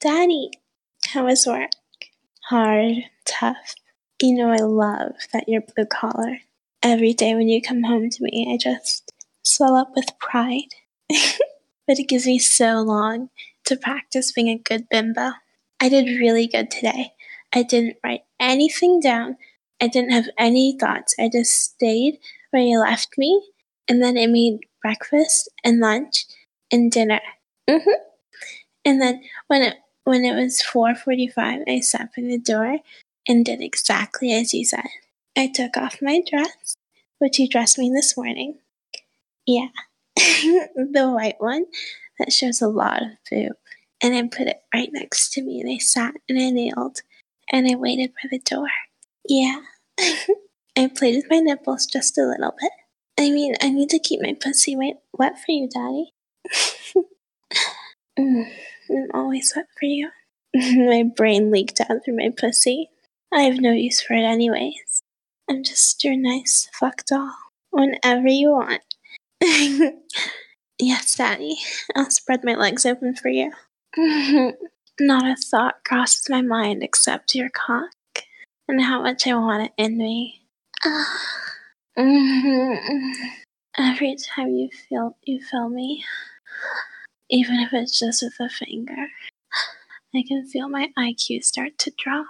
Daddy, how was work? Hard, tough. You know I love that you're blue collar. Every day when you come home to me, I just swell up with pride. But it gives me so long to practice being a good bimbo. I did really good today. I didn't write anything down. I didn't have any thoughts. I just stayed where you left me, and then I made breakfast and lunch and dinner. And then when it was 4:45, I sat by the door and did exactly as you said. I took off my dress, which you dressed me this morning. Yeah, the white one that shows a lot of boob. And I put it right next to me, and I sat and I kneeled, and I waited by the door. Yeah, I played with my nipples just a little bit. I mean, I need to keep my pussy wet for you, Daddy. I'm always wet for you. My brain leaked out through my pussy. I have no use for it anyways. I'm just your nice fuck doll. Whenever you want. Yes, Daddy. I'll spread my legs open for you. Not a thought crosses my mind except your cock and how much I want it in me. Every time you feel me, even if it's just with a finger, I can feel my IQ start to drop.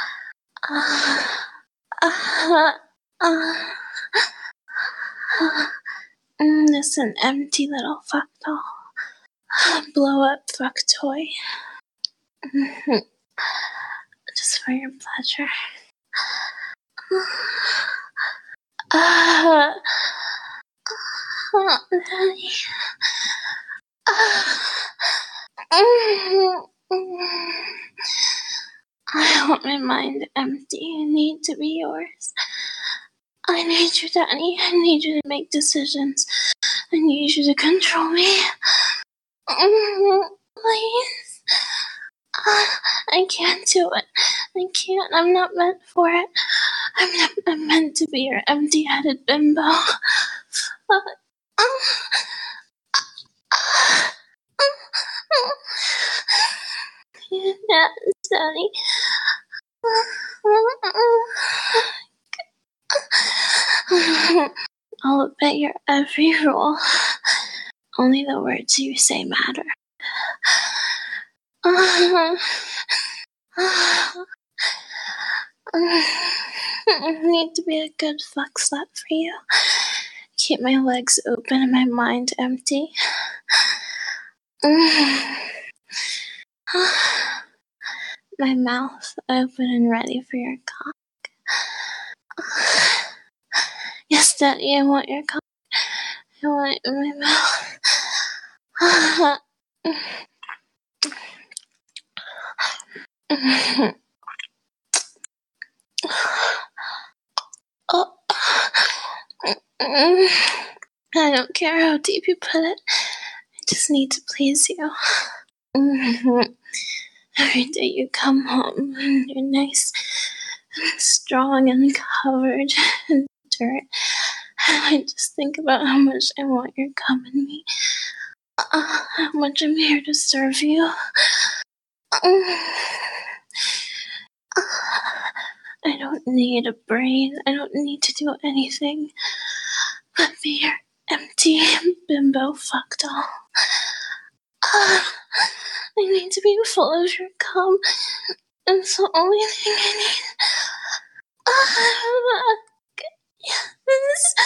This is an empty little fuck doll. Blow up fuck toy. Just for your pleasure. Daddy. I want my mind empty. I need to be yours. I need you, Daddy. I need you to make decisions. I need you to control me. Please. I can't do it. I can't. I'm not meant for it. I'm meant to be your empty-headed bimbo. Yes, Daddy. I'll obey your every rule. Only the words you say matter. I need to be a good fuck slut for you. Keep my legs open and my mind empty. My mouth open and ready for your cock. Yes, Daddy, I want your cock. I want it in my mouth. I don't care how deep you put it. I just need to please you. Every day you come home and you're nice and strong and covered in dirt. I just think about how much I want your cum in me. How much I'm here to serve you. I don't need a brain. I don't need to do anything but be your empty bimbo fuck doll. I need to be full of your cum. It's the only thing I need. Yes.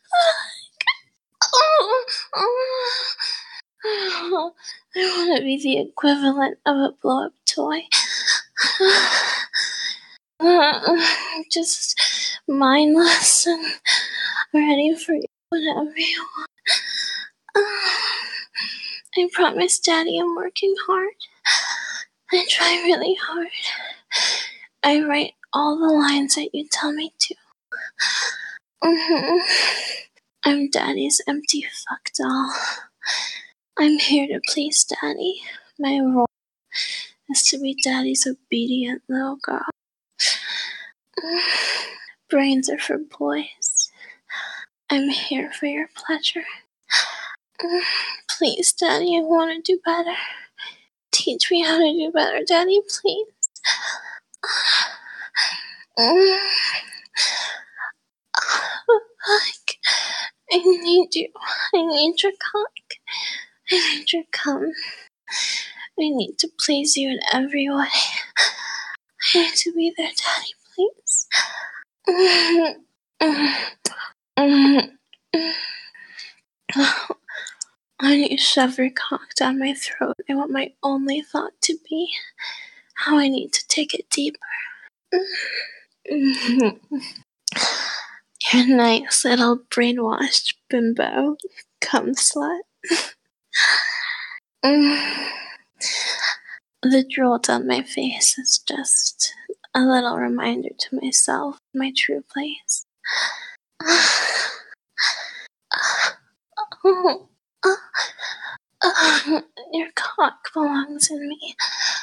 I want to be the equivalent of a blow-up toy. Just mindless and ready for you whenever you want. I promise, Daddy, I'm working hard. I try really hard. I write all the lines that you tell me to. I'm Daddy's empty fuck doll. I'm here to please Daddy. My role is to be Daddy's obedient little girl. Brains are for boys. I'm here for your pleasure. Please, Daddy, I want to do better. Teach me how to do better, Daddy, please. Like, I need you. I need your cock. I need your cum. I need to please you in every way. I need to be there, Daddy, please. I need to shove your cock down my throat. I want my only thought to be how I need to take it deeper. You're a nice little brainwashed bimbo, cum slut. The drool down my face is just a little reminder to myself, my true place. Your cock belongs in me.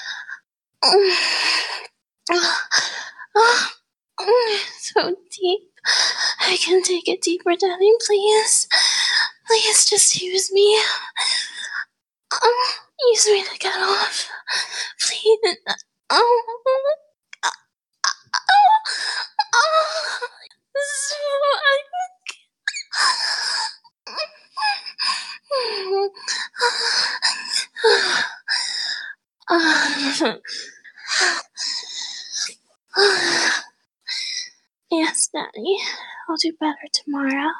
So deep. I can take it deeper, Daddy, please. Please just use me. Use me to get off. Please. Yes, Daddy. I'll do better tomorrow.